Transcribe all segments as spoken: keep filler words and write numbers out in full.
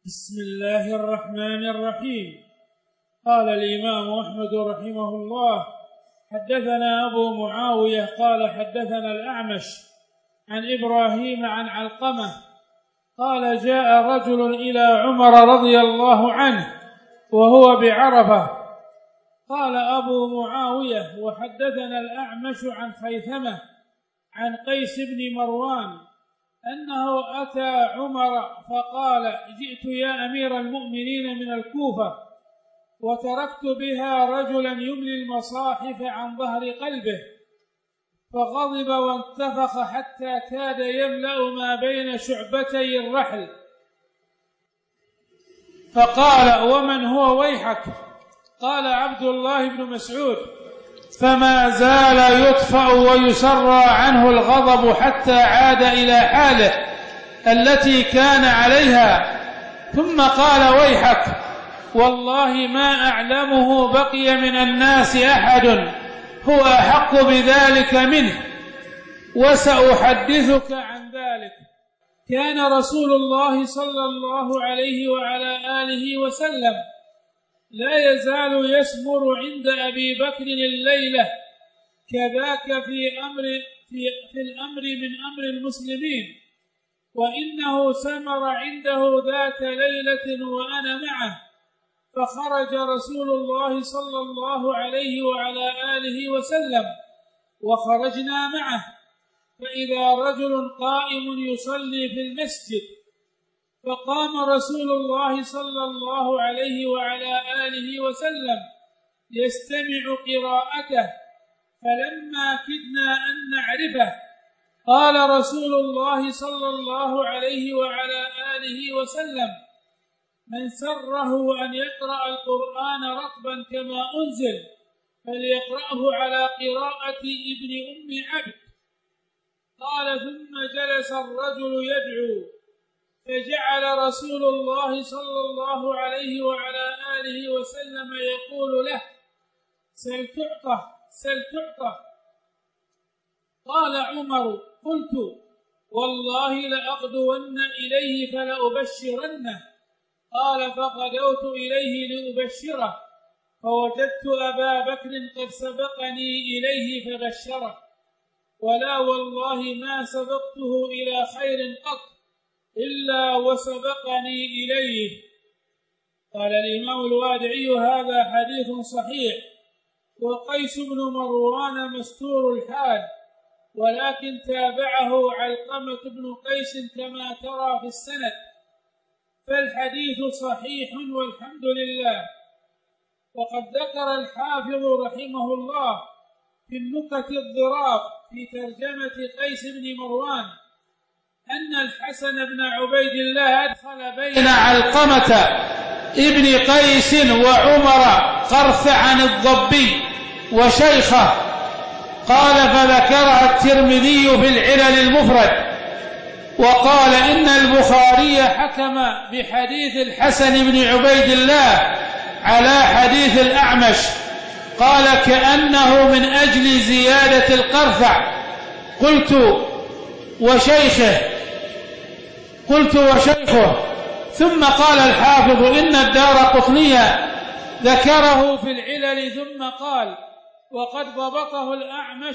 بسم الله الرحمن الرحيم. قال الإمام أحمد رحمه الله: حدثنا أبو معاوية قال حدثنا الأعمش عن إبراهيم عن علقمة قال: جاء رجل إلى عمر رضي الله عنه وهو بعرفة. قال أبو معاوية: وحدثنا الأعمش عن خيثمة عن قيس بن مروان أنه أتى عمر فقال: جئت يا أمير المؤمنين من الكوفة وتركت بها رجلا يملي المصاحف عن ظهر قلبه، فغضب وانتفخ حتى كاد يملأ ما بين شعبتي الرحل، فقال: ومن هو ويحك؟ قال عبد الله بن مسعود، فما زال يطفأ ويسرى عنه الغضب حتى عاد إلى حاله التي كان عليها، ثم قال: ويحك، والله ما أعلمه بقي من الناس أحد هو أحق بذلك منه، وسأحدثك عن ذلك. كان رسول الله صلى الله عليه وعلى آله وسلم لا يزال يسمر عند أبي بكر الليلة، كذاك في أمر في, في الأمر من أمر المسلمين، وإنه سمر عنده ذات ليلة وأنا معه، فخرج رسول الله صلى الله عليه وعلى آله وسلم وخرجنا معه، فإذا رجل قائم يصلي في المسجد، فقام رسول الله صلى الله عليه وعلى آله وسلم يستمع قراءته، فلما كدنا أن نعرفه قال رسول الله صلى الله عليه وعلى آله وسلم: من سره أن يقرأ القرآن رطبا كما أنزل فليقرأه على قراءة ابن أم عبد. قال: ثم جلس الرجل يدعو، فجعل رسول الله صلى الله عليه وعلى آله وسلم يقول له: سل تعطه سل تعطه. قال عمر: قلت: والله لأغدون إليه فلأبشرنه. قال: فغدوت إليه لأبشره، فوجدت أبا بكر قد سبقني إليه فبشره، ولا والله ما سبقته إلى خير قط إلا وسبقني إليه. قال الإمام الوادعي: هذا حديث صحيح، وقيس بن مروان مستور الحال، ولكن تابعه علقمة بن قيس كما ترى في السند، فالحديث صحيح والحمد لله. وقد ذكر الحافظ رحمه الله في النكت الظراف في ترجمة قيس بن مروان أن الحسن بن عبيد الله أدخل بين علقمة ابن قيس وعمر قرثعا الضبي وشيخه. قال: فذكرها الترمذي في العلل المفرد، وقال إن البخاري حكم بحديث الحسن بن عبيد الله على حديث الأعمش، قال: كأنه من أجل زيادة القرثع. قلت: وشيخه قلت وشيخه ثم قال الحافظ إن الدارقطني ذكره في العلل، ثم قال: وقد ضبطه الأعمش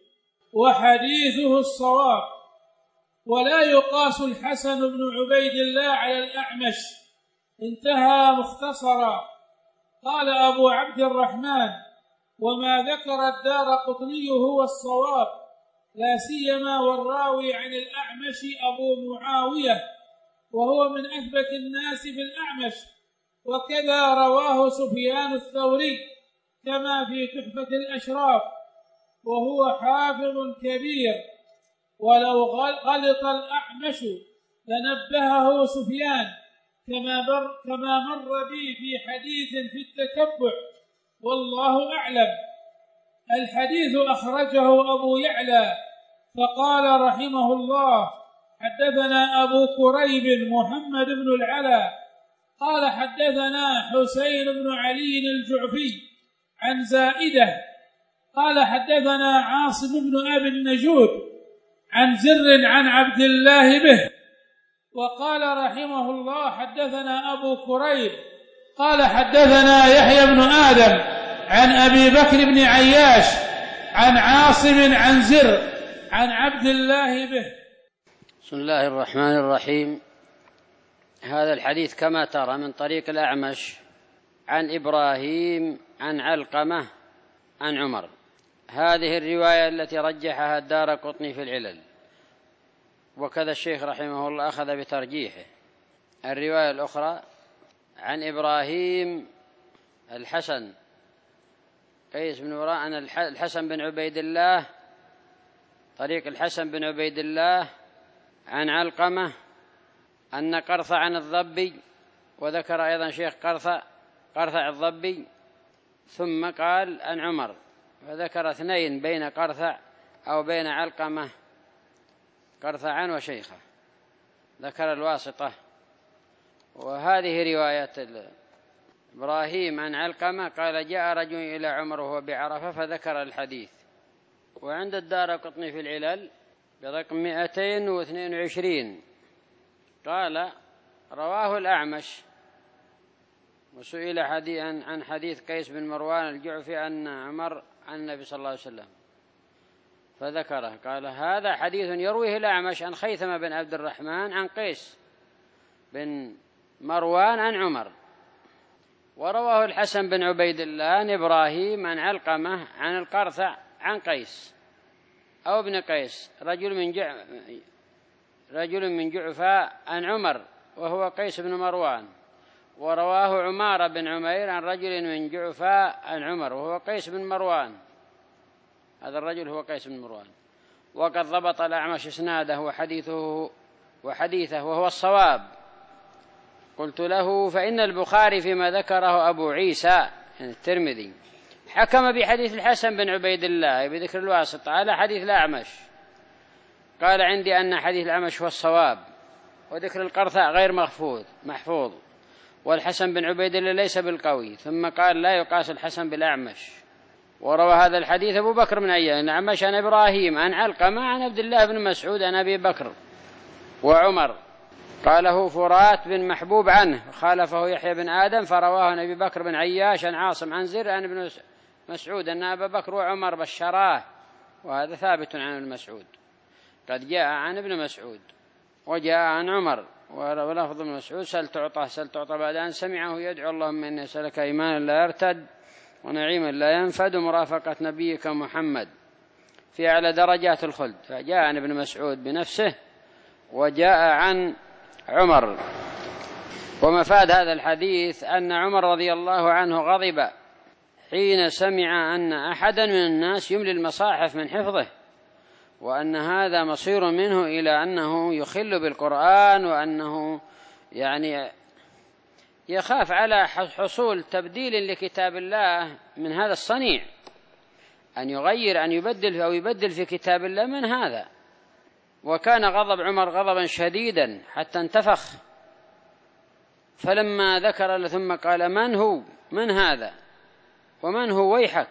وحديثه الصواب، ولا يقاس الحسن بن عبيد الله على الأعمش. انتهى مختصرا. قال أبو عبد الرحمن: وما ذكر الدارقطني هو الصواب، لا سيما والراوي عن الأعمش أبو معاوية، وهو من أثبت الناس بالأعمش، وكذا رواه سفيان الثوري كما في تحفة الأشراف، وهو حافظ كبير، ولو غلط الأعمش لنبهه سفيان كما مر, كما مر بي في حديث في التتبع، والله أعلم. الحديث أخرجه أبو يعلى فقال رحمه الله: حدثنا أبو كريب محمد بن العلا قال: حدثنا حسين بن علي الجعفي عن زائدة قال: حدثنا عاصم بن أبي النجود عن زر عن عبد الله به، وقال رحمه الله حدثنا أبو كريب قال حدثنا يحيى بن آدم عن أبي بكر بن عياش عن عاصم عن زر عن عبد الله به. بسم الله الرحمن الرحيم. هذا الحديث كما ترى من طريق الأعمش عن إبراهيم عن علقمة عن عمر. هذه الرواية التي رجحها الدارقطني في العلل، وكذا الشيخ رحمه الله أخذ بترجيحه. الرواية الأخرى عن إبراهيم الحسن قيس بن وراء الحسن بن عبيد الله، طريق الحسن بن عبيد الله عن علقمة أن قرثع عن الضبي، وذكر أيضا شيخ قرثع قرثع الضبي، ثم قال عن عمر، فذكر اثنين بين قرثع أو بين علقمة قرثعا وشيخه، ذكر الواسطة. وهذه رواية إبراهيم عن علقمة قال جاء رجل إلى عمر وهو بعرفة فذكر الحديث. وعند الدارقطني في العلل برقم مئتين واثنين وعشرين قال رواه الأعمش وسئل عن حديث قيس بن مروان الجعفي أن عمر عن النبي صلى الله عليه وسلم فذكره، قال هذا حديث يرويه الأعمش عن خيثمة بن عبد الرحمن عن قيس بن مروان عن عمر. ورواه الحسن بن عبيد الله عن إبراهيم عن علقمة عن القرثع عن قيس أو ابن قيس رجل من جع رجل من جعفاء عن عمر وهو قيس بن مروان. ورواه عمار بن عمير عن رجل من جعفاء عن عمر وهو قيس بن مروان، هذا الرجل هو قيس بن مروان. وقد ضبط الأعمش إسناده وحديثه وحديثه وهو الصواب. قلت له فإن البخاري فيما ذكره أبو عيسى يعني الترمذي حكم بحديث الحسن بن عبيد الله بذكر الواسطة على حديث الأعمش، قال عندي أن حديث الأعمش هو الصواب، وذكر القرثع غير محفوظ محفوظ والحسن بن عبيد الله ليس بالقوي. ثم قال لا يقاس الحسن بالأعمش. وروى هذا الحديث أبو بكر بن عياش عن الأعمش عن إبراهيم عن علقمة عن عبد الله بن مسعود عن أبي بكر وعمر، قاله فرات بن محبوب عنه، خالفه يحيى بن آدم فرواه عن أبي بكر بن عياش عن عاصم عن زر عن ابن مسعود أن أبا بكر وعمر بشراه، وهذا ثابت عن ابن مسعود، قد جاء عن ابن مسعود وجاء عن عمر. ولفظ ابن مسعود سل تعطى سل تعطى بعد أن سمعه يدعو اللهم إني أسألك إيمانا لا يرتد ونعيما لا ينفد مرافقة نبيك محمد في أعلى درجات الخلد. فجاء عن ابن مسعود بنفسه وجاء عن عمر. ومفاد هذا الحديث أن عمر رضي الله عنه غضب حين سمع أن أحدا من الناس يملي المصاحف من حفظه، وأن هذا مصير منه إلى أنه يخل بالقرآن، وأنه يعني يخاف على حصول تبديل لكتاب الله من هذا الصنيع، أن يغير أن يبدل أو يبدل في كتاب الله من هذا. وكان غضب عمر غضبا شديدا حتى انتفخ، فلما ذكر ثم قال من هو من هذا ومن هو ويحك،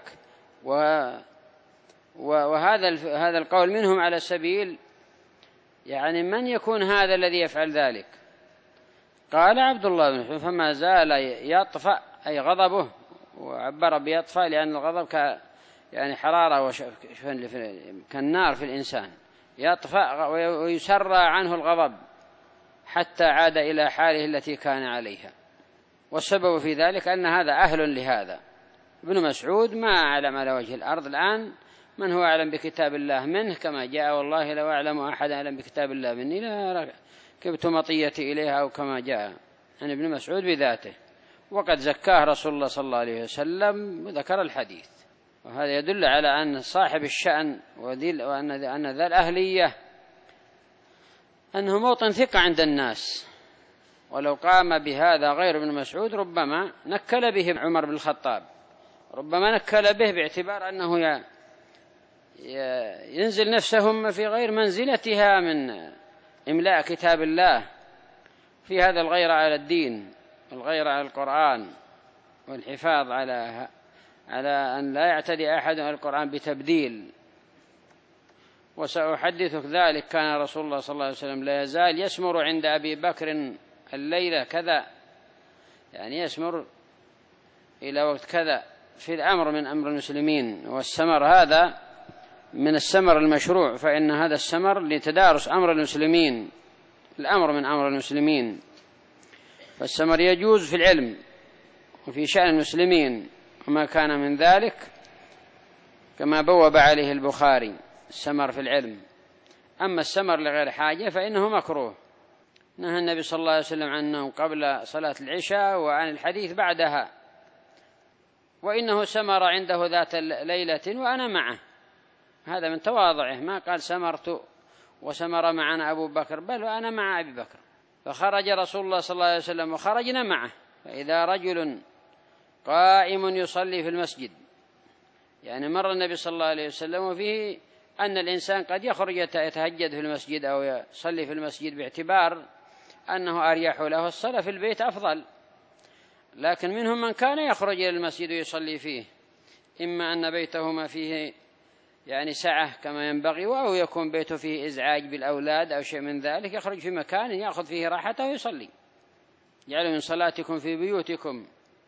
وهذا هذا القول منهم على سبيل يعني من يكون هذا الذي يفعل ذلك؟ قال عبد الله بن مسعود فما زال يطفأ أي غضبه، وعبر بيطفأ لأن الغضب ك يعني حرارة كالنار في الإنسان، يطفأ ويسرى عنه الغضب حتى عاد إلى حاله التي كان عليها. والسبب في ذلك أن هذا أهل لهذا. ابن مسعود ما أعلم على وجه الأرض الآن من هو أعلم بكتاب الله منه، كما جاء والله لو أعلم أحد أعلم بكتاب الله مني لا كبت مطيتي إليها، أو كما جاء عن ابن مسعود بذاته، وقد زكاه رسول الله صلى الله عليه وسلم وذكر الحديث. وهذا يدل على أن صاحب الشأن وأن أن ذا الأهلية أنه موطن ثقة عند الناس، ولو قام بهذا غير ابن مسعود ربما نكل به عمر بن الخطاب، ربما نكل به باعتبار أنه ينزل نفسهم في غير منزلتها من إملاء كتاب الله، في هذا الغيرة على الدين والغيرة على القرآن والحفاظ على على أن لا يعتدي أحد على القرآن بتبديل. وسأحدثك ذلك. كان رسول الله صلى الله عليه وسلم لا يزال يسمر عند أبي بكر الليلة كذا، يعني يسمر إلى وقت كذا في الأمر من أمر المسلمين. والسمر هذا من السمر المشروع، فإن هذا السمر لتدارس أمر المسلمين، الأمر من أمر المسلمين. فالسمر يجوز في العلم وفي شأن المسلمين وما كان من ذلك، كما بوب عليه البخاري السمر في العلم. أما السمر لغير حاجة فإنه مكروه، نهى النبي صلى الله عليه وسلم عنه قبل صلاة العشاء وعن الحديث بعدها. وإنه سمر عنده ذات ليلة وأنا معه، هذا من تواضعه، ما قال سمرت وسمر معنا أبو بكر، بل وأنا مع أبي بكر. فخرج رسول الله صلى الله عليه وسلم وخرجنا معه، فإذا رجل قائم يصلي في المسجد، يعني مر النبي صلى الله عليه وسلم وفيه أن الإنسان قد يخرج يتهجد في المسجد أو يصلي في المسجد باعتبار أنه أريح له، الصلاة في البيت أفضل. لكن منهم من كان يخرج إلى المسجد ويصلي فيه، إما أن بيته ما فيه يعني سعة كما ينبغي، أو يكون بيته فيه إزعاج بالأولاد أو شيء من ذلك، يخرج في مكان يأخذ فيه راحته ويصلي. جعلوا من صلاتكم في بيوتكم،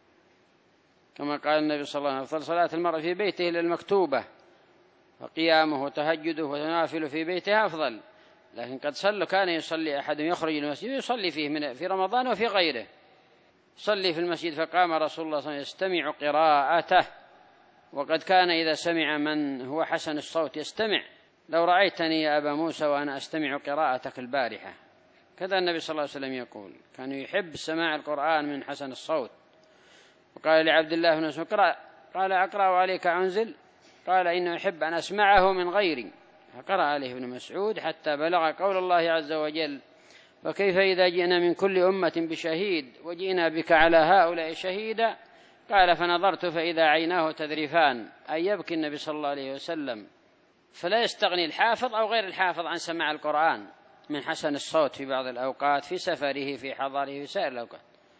كما قال النبي صلى الله عليه وسلم: أفضل صلاة المرء في بيته للمكتوبة، فقيامه وتهجده وتنافل في بيته أفضل. لكن قد صلى كان يصلي أحد يخرج إلى المسجد ويصلي فيه من في رمضان وفي غيره، صلي في المسجد، فقام رسول الله صلى الله عليه وسلم يستمع قراءته، وقد كان إذا سمع من هو حسن الصوت يستمع. لو رأيتني يا أبا موسى وأنا أستمع قراءتك البارحة، كذا النبي صلى الله عليه وسلم يقول، كان يحب سماع القرآن من حسن الصوت. وقال لعبد الله بن مسعود: اقرأ، قال: أقرأ عليك أنزل؟ قال: إنه يحب أن أسمعه من غيري. فقرأ عليه ابن مسعود حتى بلغ قول الله عز وجل: فكيف إذا جئنا من كل أمة بشهيد وجئنا بك على هؤلاء شهيدا؟ قال: فنظرت فإذا عيناه تذرفان، أي يبكي النبي صلى الله عليه وسلم. فلا يستغني الحافظ أو غير الحافظ عن سماع القرآن من حسن الصوت في بعض الأوقات، في سفره، في حضاره، في سائر الأوقات.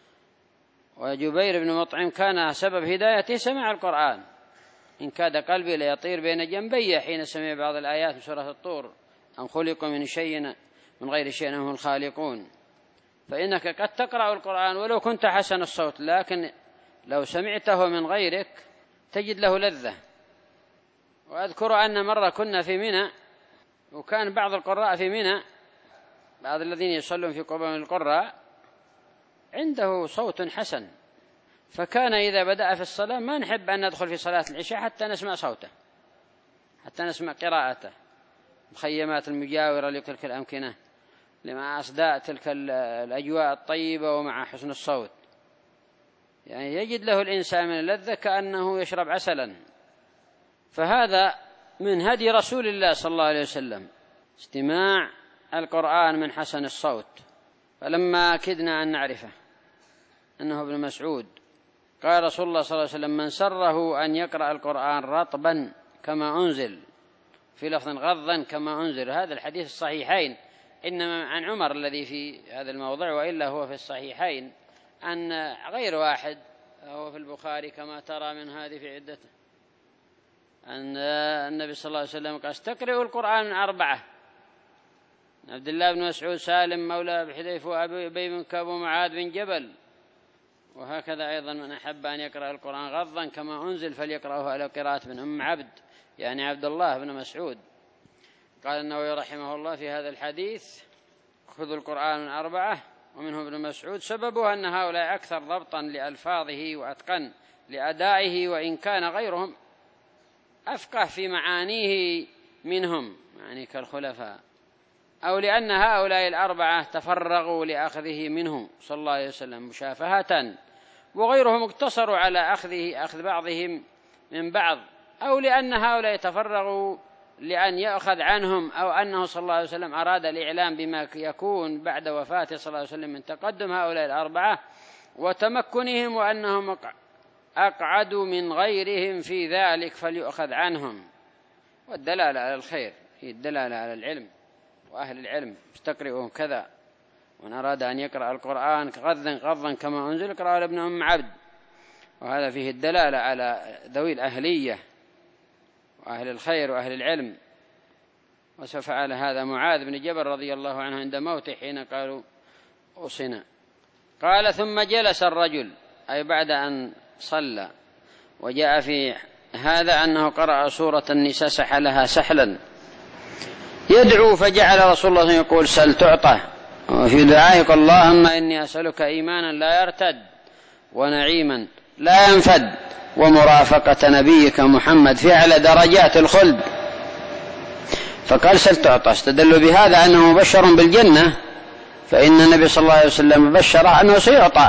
وجبير بن مطعم كان سبب هدايته سماع القرآن، إن كاد قلبي ليطير بين جنبي حين سمع بعض الآيات من سورة الطور: أم خلقوا من شيء من غير شيء هم الخالقون. فإنك قد تقرأ القرآن ولو كنت حسن الصوت، لكن لو سمعته من غيرك تجد له لذة. وأذكر أن مرة كنا في منى، وكان بعض القراء في منى، بعض الذين يصلون في قبة من القراء عنده صوت حسن، فكان إذا بدأ في الصلاة ما نحب أن ندخل في صلاة العشاء حتى نسمع صوته، حتى نسمع قراءته. مخيمات المجاورة لتلك الأمكنة لمع أصداء تلك الأجواء الطيبة ومع حسن الصوت، يعني يجد له الإنسان من اللذة كأنه يشرب عسلا. فهذا من هدي رسول الله صلى الله عليه وسلم استماع القرآن من حسن الصوت. فلما كدنا أن نعرفه أنه ابن مسعود، قال رسول الله صلى الله عليه وسلم: من سره أن يقرأ القرآن رطبا كما أنزل، في لفظ غضا كما أنزل. هذا الحديث الصحيحين، إنما عن عمر الذي في هذا الموضع، وإلا هو في الصحيحين أن غير واحد، هو في البخاري كما ترى من هذه في عدته، أن النبي صلى الله عليه وسلم قال: استقرئوا القرآن من أربعة: عبد الله بن مسعود، سالم مولى أبي حذيفة، وأبي بن كعب، ومعاذ بن جبل. وهكذا أيضا من أحب أن يقرأ القرآن غضا كما أنزل فليقرأه على قراءة بن أم عبد، يعني عبد الله بن مسعود. قال النووي رحمه الله في هذا الحديث: خذوا القرآن من أربعة، ومنه ابن مسعود. سببه أن هؤلاء أكثر ضبطا لألفاظه وأتقن لأدائه، وإن كان غيرهم أفقه في معانيه منهم، يعني كالخلفاء، أو لأن هؤلاء الأربعة تفرغوا لأخذه منه صلى الله عليه وسلم مشافهة، وغيرهم اقتصروا على أخذه أخذ بعضهم من بعض، أو لأن هؤلاء تفرغوا لأن يأخذ عنهم، أو أنه صلى الله عليه وسلم أراد الإعلام بما يكون بعد وفاته صلى الله عليه وسلم من تقدم هؤلاء الأربعة وتمكنهم، وأنهم أقعدوا من غيرهم في ذلك فليؤخذ عنهم. والدلالة على الخير هي الدلالة على العلم، وأهل العلم استقرئوا كذا. ومن أراد أن يقرأ القرآن غضا غضا كما أنزل يقرأ على ابن أم عبد. وهذا فيه الدلالة على ذوي الأهلية وأهل الخير وأهل العلم. وفعل هذا معاذ بن جبل رضي الله عنه عند موته حين قالوا أوصنا. قال ثم جلس الرجل، أي بعد أن صلى، وجاء في هذا أنه قرأ سورة النساء سحلها سحلا يدعو، فجعل رسول الله يقول سل تعطى، وفي دعائك اللهم إني أسألك إيمانا لا يرتد ونعيما لا ينفد ومرافقة نبيك محمد في أعلى درجات الخلد. فقال سل تعطى، استدلوا بهذا أنه مبشر بالجنة، فإن النبي صلى الله عليه وسلم بشره أنه سيعطى.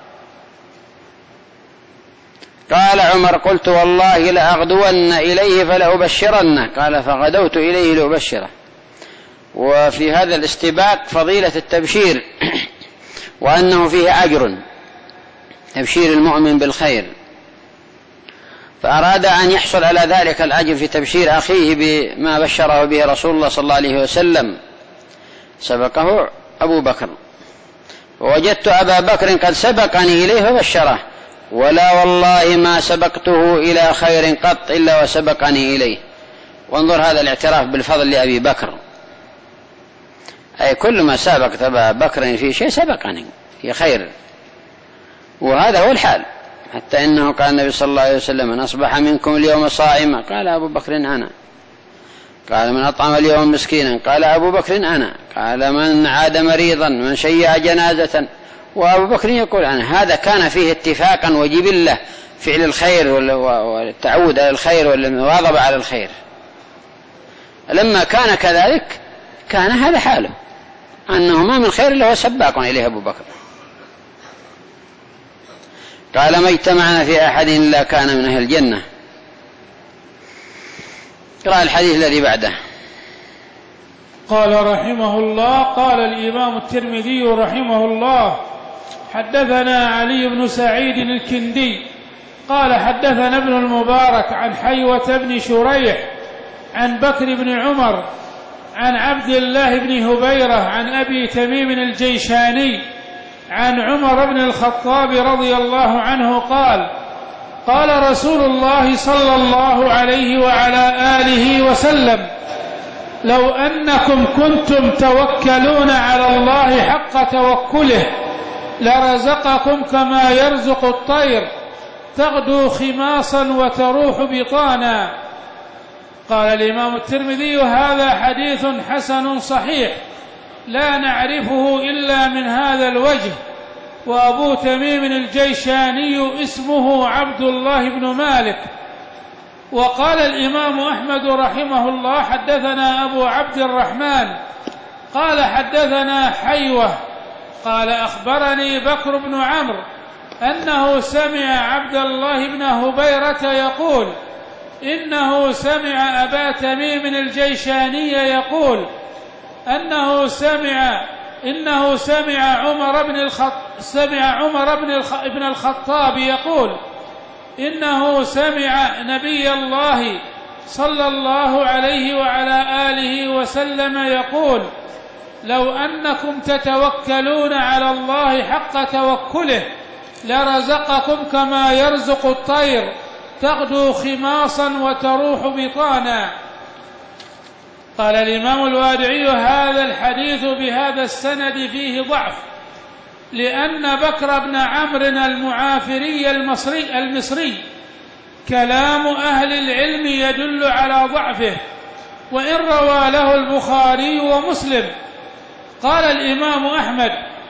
قال عمر قلت والله لأغدون إليه فلأبشرنه، قال فغدوت إليه لأبشره. وفي هذا الاستباق فضيلة التبشير وأنه فيه أجر، تبشير المؤمن بالخير، فأراد أن يحصل على ذلك الأجر في تبشير أخيه بما بشره به رسول الله صلى الله عليه وسلم. سبقه أبو بكر، ووجدت أبا بكر قد سبقني إليه فبشره، ولا والله ما سبقته إلى خير قط إلا وسبقني إليه. وانظر هذا الاعتراف بالفضل لأبي بكر، أي كل ما سبقت أبا بكر في شيء سبقني في خير، وهذا هو الحال. حتى إنه قال النبي صلى الله عليه وسلم من أصبح منكم اليوم صائما، قال أبو بكر أنا. قال من أطعم اليوم مسكينا، قال أبو بكر أنا. قال من عاد مريضا، من شيع جنازة، وأبو بكر يقول أنا. هذا كان فيه اتفاقا وجبلة فعل الخير والتعود على الخير والمواظبة على الخير. لما كان كذلك كان هذا حاله، أنه ما من خير إلا هو سباق إليه أبو بكر. قال ما اجتمعنا في أحد إلا كان من أهل الجنة. قرأ الحديث الذي بعده. قال رحمه الله: قال الإمام الترمذي رحمه الله: حدثنا علي بن سعيد الكندي قال حدثنا ابن المبارك عن حيوة بن شريح عن بكر بن عمر عن عبد الله بن هبيرة عن أبي تميم الجيشاني عن عمر بن الخطاب رضي الله عنه قال: قال رسول الله صلى الله عليه وعلى آله وسلم: لو أنكم كنتم توكلون على الله حق توكله لرزقكم كما يرزق الطير تغدو خماصا وتروح بطانا. قال الإمام الترمذي: هذا حديث حسن صحيح لا نعرفه إلا من هذا الوجه. وأبو تميم الجيشاني اسمه عبد الله بن مالك. وقال الإمام أحمد رحمه الله: حدثنا أبو عبد الرحمن قال حدثنا حيوة قال أخبرني بكر بن عمرو أنه سمع عبد الله بن هبيرة يقول إنه سمع أبا تميم الجيشاني يقول أنه سمع إنه سمع عمر بن الخطاب سمع عمر بن الخ... بن الخطاب يقول إنه سمع نبي الله صلى الله عليه وعلى آله وسلم يقول: لو أنكم تتوكلون على الله حق توكله لرزقكم كما يرزق الطير تغدو خماصا وتروح بطانا. قال الإمام الوادعي: هذا الحديث بهذا السند فيه ضعف، لأن بكر بن عمرو المعافري المصري, المصري كلام أهل العلم يدل على ضعفه، وإن روى له البخاري ومسلم. قال الإمام أحمد: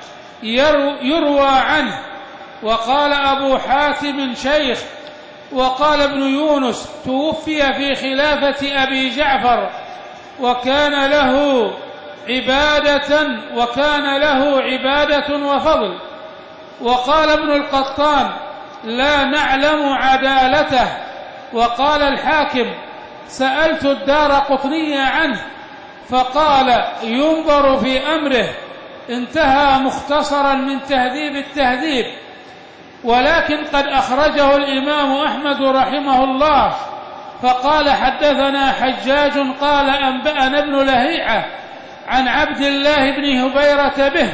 يروى عنه. وقال أبو حاتم شيخ. وقال ابن يونس: توفي في خلافة أبي جعفر وكان له عبادة وكان له عبادة وفضل. وقال ابن القطان: لا نعلم عدالته. وقال الحاكم: سألت الدارقطني عنه فقال: ينظر في أمره. انتهى مختصرا من تهذيب التهذيب، ولكن قد أخرجه الإمام أحمد رحمه الله فقال: حدثنا حجاج قال أنبأنا ابن لهيعة عن عبد الله بن هبيرة به.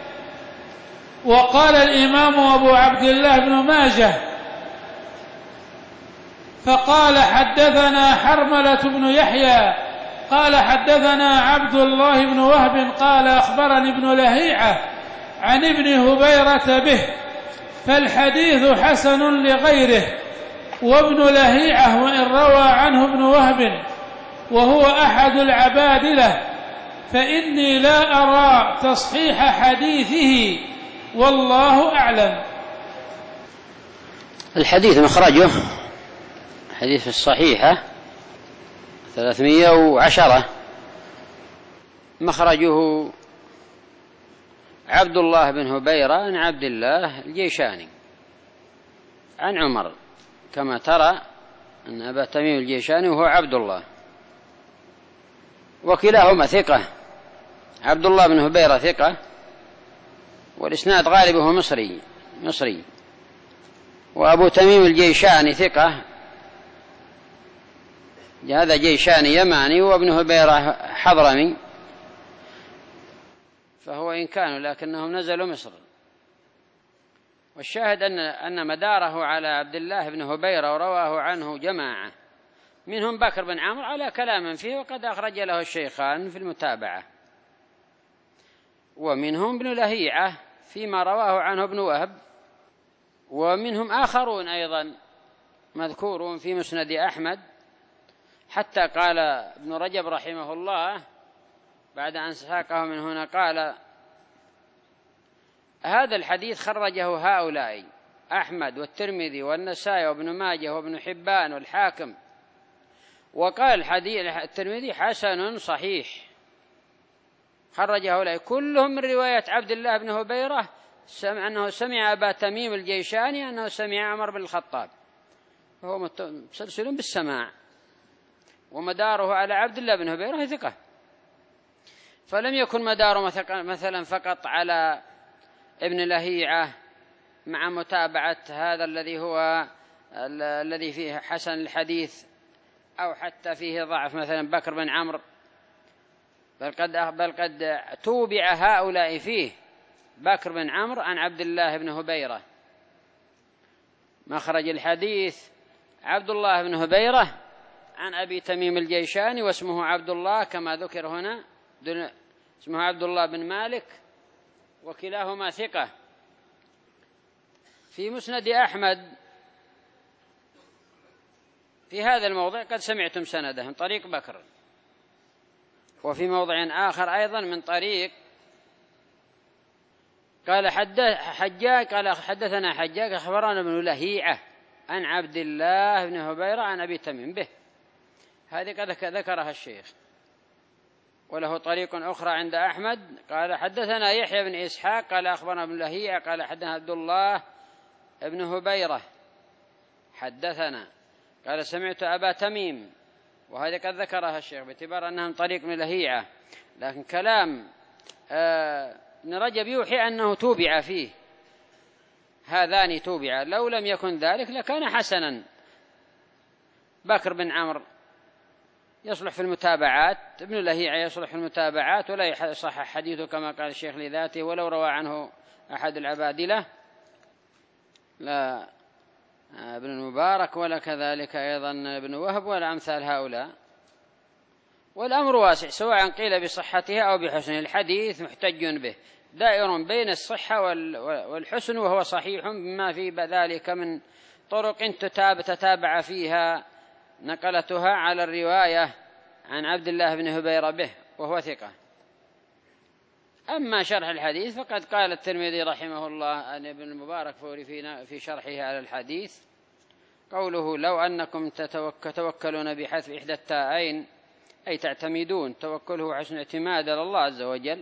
وقال الإمام أبو عبد الله بن ماجه فقال: حدثنا حرملة بن يحيى قال حدثنا عبد الله بن وهب قال أخبرني ابن لهيعة عن ابن هبيرة به، فالحديث حسن لغيره. وابن لهيعة وإن روى عنه ابن وهب وهو أحد العبادلة فإني لا أرى تصحيح حديثه والله أعلم. الحديث مخرجه حديث الصحيحة ثلاثمائة وعشرة، مخرجه عبد الله بن هبيرة عن عبد الله الجيشاني عن عمر، كما ترى أن أبا تميم الجيشاني وهو عبد الله، وكلاهما ثقة. عبد الله بن هبيرة ثقة، والإسناد غالبه مصري مصري وأبو تميم الجيشاني ثقة، هذا جيشاني يماني، وابن هبيرة حضرمي، فهو إن كانوا لكنهم نزلوا مصر. والشاهد أن أن مداره على عبد الله بن هبيرة ورواه عنه جماعة، منهم بكر بن عمرو على كلام فيه وقد أخرج له الشيخان في المتابعة، ومنهم ابن لهيعة فيما رواه عنه ابن وهب، ومنهم آخرون أيضا مذكورون في مسند أحمد، حتى قال ابن رجب رحمه الله بعد أن ساقه من هنا قال: هذا الحديث خرجه هؤلاء أحمد والترمذي والنسائي وابن ماجه وابن حبان والحاكم، وقال الحديث الترمذي حسن صحيح، خرج هؤلاء كلهم من رواية عبد الله بن هبيرة سمع أنه سمع أبا تميم الجيشاني أنه سمع عمر بن الخطاب، فهو مسلسل بالسماع، ومداره على عبد الله بن هبيرة ثقة، فلم يكن مداره مثلا فقط على ابن لهيعة مع متابعة هذا الذي هو الذي فيه حسن الحديث، أو حتى فيه ضعف مثلا بكر بن عمرو، بل قد بل قد توبع هؤلاء فيه بكر بن عمرو عن عبد الله بن هبيرة. مخرج الحديث عبد الله بن هبيرة عن أبي تميم الجيشاني، واسمه عبد الله كما ذكر هنا، اسمه عبد الله بن مالك، وكلاهما ثقة. في مسند أحمد في هذا الموضع قد سمعتم سنده من طريق بكر، وفي موضع آخر أيضا من طريق قال حجاج قال حدثنا حجاج أخبرنا ابن لهيعة عن عبد الله بن هبيرة عن أبي تميم به، هذه قد ذكرها الشيخ. وله طريق أخرى عند أحمد قال حدثنا يحيى بن إسحاق قال أخبرنا ابن لهيعة قال حدثنا عبد الله بن هبيرة حدثنا قال سمعت أبا تميم، وهذه قد ذكرها الشيخ باعتبار أنها من طريق ابن لهيعة، لكن كلام ابن رجب يوحي أنه توبع فيه، هذان توبع، لو لم يكن ذلك لكان حسنا. بكر بن عمرو يصلح في المتابعات، ابن لهيعة يصلح في المتابعات ولا يصح حديثه كما قال الشيخ لذاته، ولو روى عنه أحد العبادلة لا ابن المبارك ولا كذلك أيضا ابن وهب ولا أمثال هؤلاء. والأمر واسع، سواء قيل بصحتها أو بحسن الحديث محتج به، دائر بين الصحة والحسن، وهو صحيح بما في ذلك من طرق تتابع فيها نقلتها على الرواية عن عبد الله بن هبيرة به وهو ثقة. أما شرح الحديث فقد قال الترمذي رحمه الله عن ابن المبارك في شرحه على الحديث قوله لو أنكم تتوكلون بحذف إحدى التاءين أي تعتمدون، توكله حسن اعتماد على الله عز وجل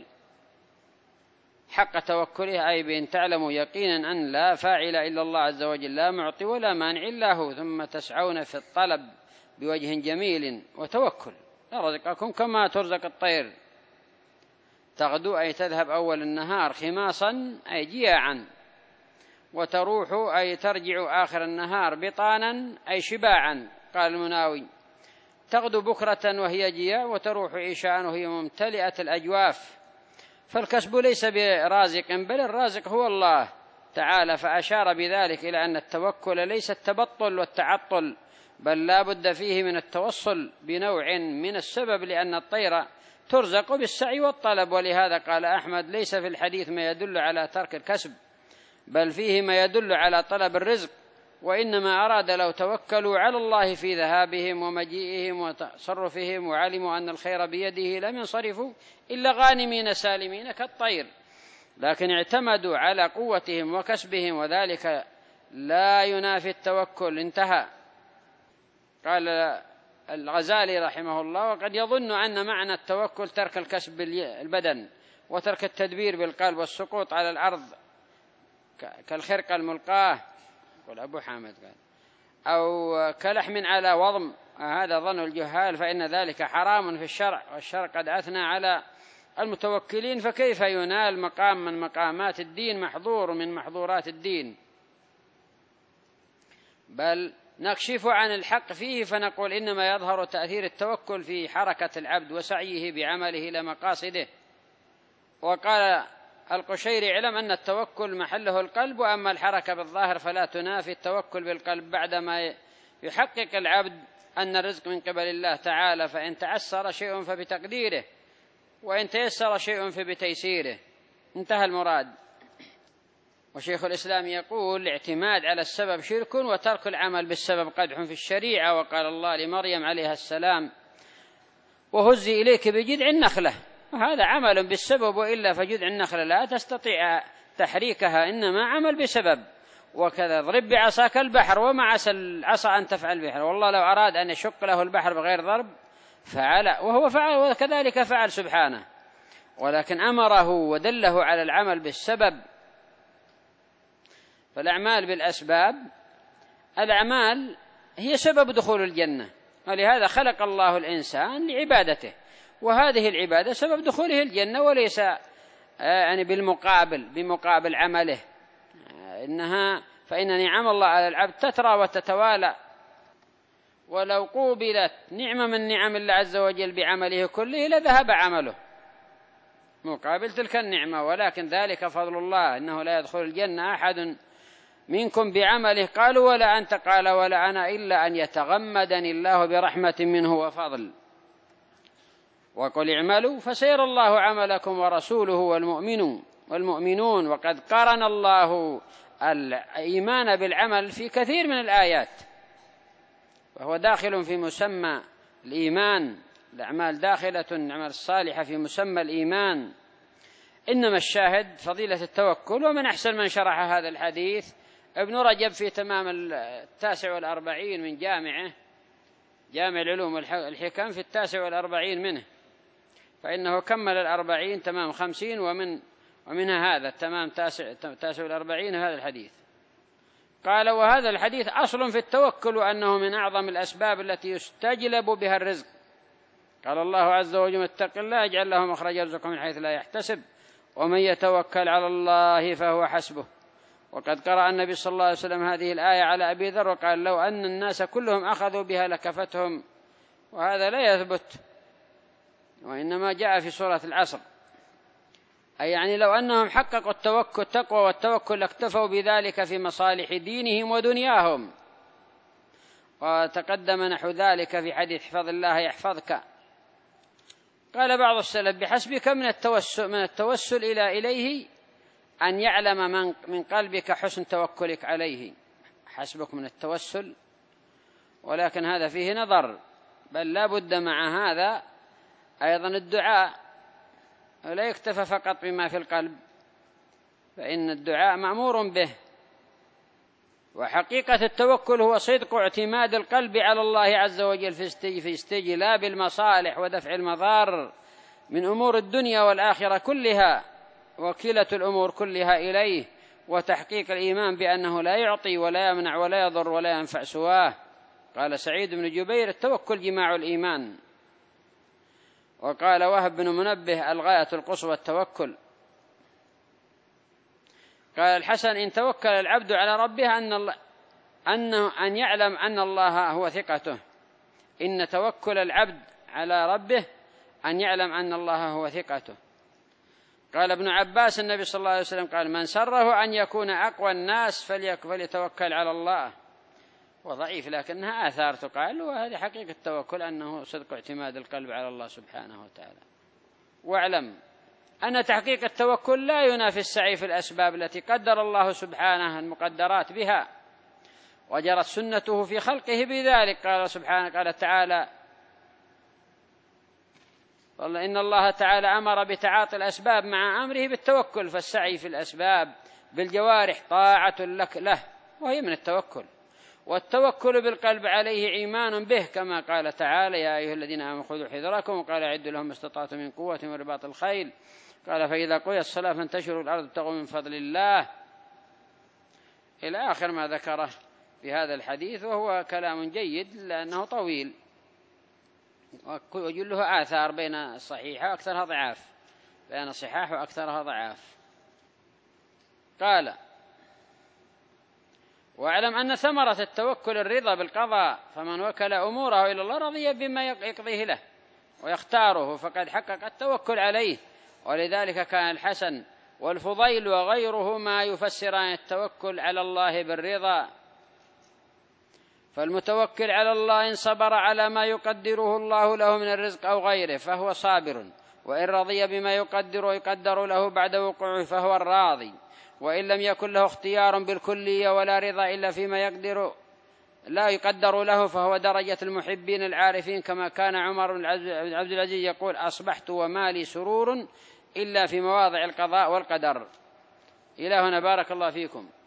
حق توكله، أي بأن تعلموا يقينا أن لا فاعل إلا الله عز وجل، لا معطي ولا مانع إلا هو، ثم تسعون في الطلب بوجه جميل وتوكل، رزقكم كما ترزق الطير تغدو أي تذهب أول النهار خماصا أي جياعا، وتروح أي ترجع آخر النهار بطانا أي شباعا. قال المناوي تغدو بكرة وهي جياع، وتروح عشاء وهي ممتلئة الأجواف. فالكسب ليس برازق بل الرازق هو الله تعالى، فأشار بذلك إلى أن التوكل ليس التبطل والتعطل بل لا بد فيه من التوصل بنوع من السبب، لأن الطير ترزق بالسعي والطلب. ولهذا قال أحمد: ليس في الحديث ما يدل على ترك الكسب، بل فيه ما يدل على طلب الرزق، وإنما أراد لو توكلوا على الله في ذهابهم ومجيئهم وتصرفهم وعلموا أن الخير بيده لم ينصرفوا إلا غانمين سالمين كالطير، لكن اعتمدوا على قوتهم وكسبهم، وذلك لا ينافي التوكل. انتهى. قال الغزالي رحمه الله: وقد يظن أن معنى التوكل ترك الكسب بالبدن وترك التدبير بالقلب والسقوط على الأرض كالخرقة الملقاه، قال أبو حامد قال، أو كلحم على وضم. هذا ظن الجهال، فإن ذلك حرام في الشرع، والشرع قد أثنى على المتوكلين، فكيف ينال مقام من مقامات الدين محظور من محظورات الدين؟ بل نكشف عن الحق فيه فنقول إنما يظهر تأثير التوكل في حركة العبد وسعيه بعمله إلى مقاصده. وقال القشيري: اعلم أن التوكل محله القلب، وأما الحركة بالظاهر فلا تنافي التوكل بالقلب، بعدما يحقق العبد أن الرزق من قبل الله تعالى، فإن تعسر شيء فبتقديره، وإن تيسر شيء فبتيسيره. انتهى المراد. وشيخ الإسلام يقول: الاعتماد على السبب شرك، وترك العمل بالسبب قدح في الشريعة. وقال الله لمريم عليها السلام: وهزي إليك بجذع النخلة. وهذا عمل بالسبب، وإلا فجذع النخلة لا تستطيع تحريكها، إنما عمل بسبب. وكذا اضرب بعصاك البحر وما عسى العصا أن تفعل بحر، والله لو أراد أن يشق له البحر بغير ضرب فعل، وهو فعل، وكذلك فعل سبحانه، ولكن أمره ودله على العمل بالسبب. فالأعمال بالأسباب، الأعمال هي سبب دخول الجنة، ولهذا خلق الله الإنسان لعبادته، وهذه العبادة سبب دخوله الجنة، وليس يعني بالمقابل بمقابل عمله. إنها فإن نعم الله على العبد تترى وتتوالى، ولو قوبلت نعمة من نعم الله عز وجل بعمله كله لذهب عمله مقابل تلك النعمة، ولكن ذلك فضل الله، إنه لا يدخل الجنة أحد منكم بعمله. قالوا: ولا أنت؟ قال: ولا أنا، إلا أن يتغمدني الله برحمة منه وفضل. وقل اعملوا فسيرى الله عملكم ورسوله والمؤمنون والمؤمنون. وقد قرن الله الإيمان بالعمل في كثير من الآيات، وهو داخل في مسمى الإيمان. الأعمال داخلة، الأعمال الصالحة في مسمى الإيمان. إنما الشاهد فضيلة التوكل. ومن أحسن من شرح هذا الحديث ابن رجب في تمام التاسع والأربعين من جامعه، جامع العلوم والحكم، في التاسع والأربعين منه، فإنه كمل الأربعين تمام خمسين، ومن ومنها هذا التمام تاسع, تاسع والأربعين هذا الحديث. قال: وهذا الحديث أصل في التوكل، وأنه من أعظم الأسباب التي يستجلب بها الرزق. قال الله عز وجل: اتق الله يجعل له مخرجا يرزقه من حيث لا يحتسب ومن يتوكل على الله فهو حسبه. وقد قرأ النبي صلى الله عليه وسلم هذه الآية على أبي ذر وقال: لو أن الناس كلهم أخذوا بها لكفتهم. وهذا لا يثبت، وإنما جاء في سورة العصر، أي يعني لو أنهم حققوا التوكل التقوى والتوكل لاكتفوا بذلك في مصالح دينهم ودنياهم. وتقدم نحو ذلك في حديث: احفظ الله يحفظك. قال بعض السلف: بحسبك من التوسل من التوسل إلى إليه أن يعلم من من قلبك حسن توكلك عليه. حسبك من التوسل، ولكن هذا فيه نظر، بل لا بد مع هذا أيضا الدعاء، ولا يكتفى فقط بما في القلب، فإن الدعاء مأمور به. وحقيقة التوكل هو صدق اعتماد القلب على الله عز وجل في استجلاب المصالح ودفع المضار من أمور الدنيا والآخرة كلها، وكيلة الأمور كلها إليه، وتحقيق الإيمان بأنه لا يعطي ولا يمنع ولا يضر ولا ينفع سواه. قال سعيد بن جبير: التوكل جماع الإيمان. وقال وهب بن منبه: الغاية القصوى التوكل. قال الحسن: إن توكل العبد على ربه أن الله أنه أن يعلم أن الله هو ثقته. إن توكل العبد على ربه أن يعلم أن الله هو ثقته. قال ابن عباس: النبي صلى الله عليه وسلم قال: من سره أن يكون أقوى الناس فليتوكل على الله. وضعيف لكنها آثار تقال، وهذه حقيقة التوكل أنه صدق اعتماد القلب على الله سبحانه وتعالى. واعلم أن تحقيق التوكل لا ينافي السعي في الأسباب التي قدر الله سبحانه المقدرات بها وجرت سنته في خلقه بذلك. قال سبحانه قال تعالى إن الله تعالى أمر بتعاطي الأسباب مع أمره بالتوكل، فالسعي في الأسباب بالجوارح طاعة لك له وهي من التوكل، والتوكل بالقلب عليه إيمان به، كما قال تعالى يا أيها الذين آمنوا خذوا حذركم، وقال أعدوا لهم ما استطعتم من قوة من رباط الخيل، قال فإذا قضيت الصلاة فانتشروا الأرض ابتغوا من فضل الله، إلى آخر ما ذكره في هذا الحديث، وهو كلام جيد لأنه طويل وجله آثار بين الصحيحة وأكثرها ضعاف، بين الصحاح وأكثرها ضعاف. قال واعلم أن ثمرة التوكل الرضا بالقضاء، فمن وكل أموره إلى الله رضي بما يقضيه له ويختاره فقد حقق التوكل عليه. ولذلك كان الحسن والفضيل وغيرهما يفسران التوكل على الله بالرضا، فالمتوكل على الله إن صبر على ما يقدره الله له من الرزق أو غيره فهو صابر، وإن رضي بما يقدر ويقدر له بعد وقوعه فهو الراضي، وإن لم يكن له اختيار بالكلية ولا رضا إلا فيما يقدر لا يقدر له فهو درجة المحبين العارفين، كما كان عمر بن عبد العزيز يقول أصبحت ومالي سرور إلا في مواضع القضاء والقدر. إلى هنا بارك الله فيكم.